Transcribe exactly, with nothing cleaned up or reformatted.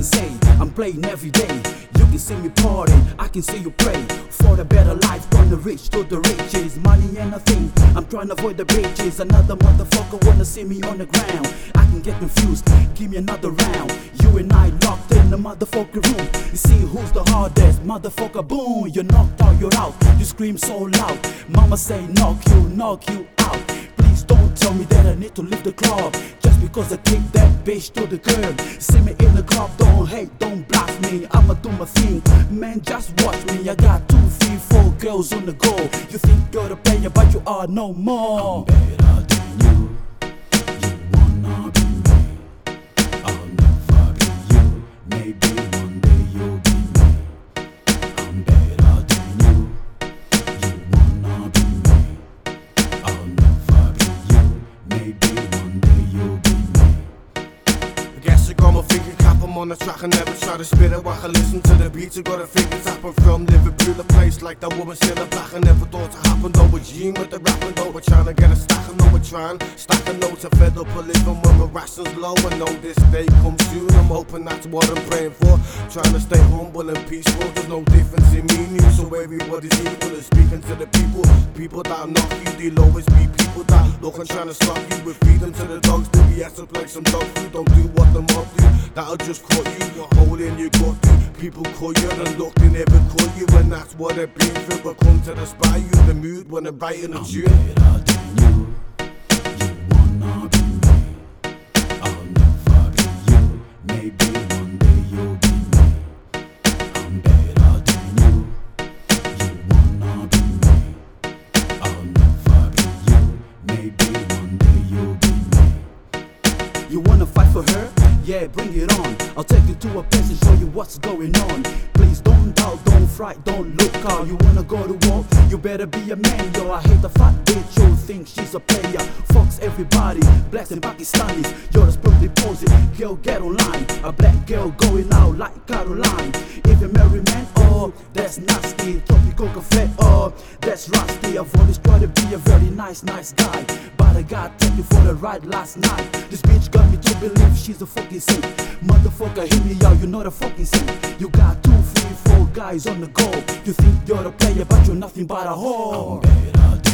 say, I'm playing every day. You can see me partying, I can see you pray for a better life, from the rich to the riches. Money and a thing, I'm trying to avoid the bitches. Another motherfucker wanna see me on the ground. I can get confused, give me another round. You and I locked in the motherfucking room. You see who's the hardest, motherfucker, boom. You're knocked out, you're out, you scream so loud. Mama say knock you, knock you out. Please don't tell me that I need to leave the club just because I kicked that bitch to the curb. See me in the club, don't hate, don't block me. I'ma do my thing, man, just watch me. I got two, three, four girls on the go. You think you're the player, but you are no more. I'm better than you. You wanna be me. I'll never be you. Maybe one day you'll be me. I'm better than you. You wanna be me. I'll never be you. Maybe one day you'll be me. I guess I got my finger cap, I'm on the track and never try to spit it. While I listen to the beats, I got a finger tap. I'm from Liverpool, a place like that woman still a black. I never thought it happened, though we're Gene with the rapping, though we're trying to get a stack. I know we're trying, stacking notes, I'm fed up of living when my ration's low. I know this day comes soon, I'm hoping that's what I'm praying for. Trying to stay humble and peaceful, there's no difference in me and you, so everybody's equal. And speaking to the people, people that knock you, they'll always be people that look and trying to stop you. With feeding to the dogs, do we have to play some dog food? Don't do what the mob do, that'll just cut you. Hole in your gut, people call you and look, they never call you. And that's what they've been through, but come to the spy, you in the mood when they're writing a I'm tune. better than you. You wanna be me. I'll never be you. Maybe one day you'll be me. I'm better than you. You wanna be me. I'll never be you. Maybe one day you'll be me. You wanna fight for her? Yeah, bring it on. I'll take you to a place and show you what's going on. Please don't doubt, don't fright, don't look out. You wanna go to war? You better be a man, yo. I hate the fat bitch, you think she's a player. Fucks everybody, blacks and Pakistanis. You're a split deposit, girl get online. A black girl going out like Caroline. If you're married man, oh, that's nasty. Tropical cafe, oh, that's rusty. I've always tried to be a very nice, nice guy, but I got taken for the ride last night. This bitch got me to believe she's a fucking saint. Motherfucker, hear me out, you're not a fucking saint. You got two, three, four guys on the go. You think you're a player, but you're nothing but a whore. I'm better than